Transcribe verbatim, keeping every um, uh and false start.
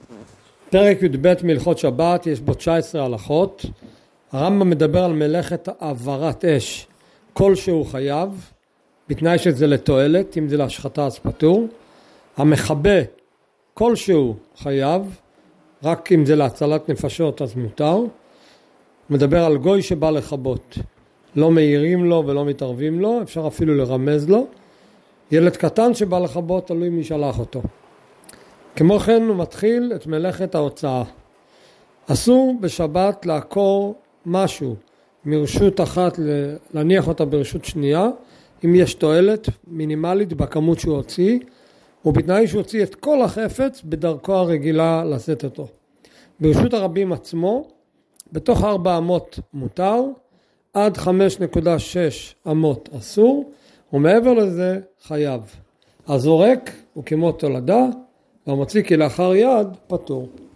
פרק י"ב מהלכות שבת, יש בו תשע עשרה הלכות. הרמב"ם מדבר על מלאכת העברת אש, כלשהו חייב, בתנאי שזה לתועלת, אם זה להשחתה אז פטור. המכבה, כלשהו חייב, רק אם זה להצלת נפשות אז מותר. מדבר על גוי שבא לכבות, לא מעירים לו ולא מתערבים לו, אפשר אפילו לרמז לו. ילד קטן שבא לכבות, תלוי מי שלח אותו. כמו כן הוא מתחיל את מלאכת ההוצאה. אסור בשבת לעקור משהו מרשות אחת, להניח אותה ברשות שנייה, אם יש תועלת מינימלית בכמות שהוא הוציא, ובתנאי שהוא הוציא את כל החפץ בדרכו הרגילה לשאת אותו. ברשות הרבים עצמו, בתוך ארבע אמות מותר, עד חמש נקודה שש אמות אסור, ומעבר לזה חייב. הזורק הוא כמו תולדה, והמוציא כלאחר יד פטור.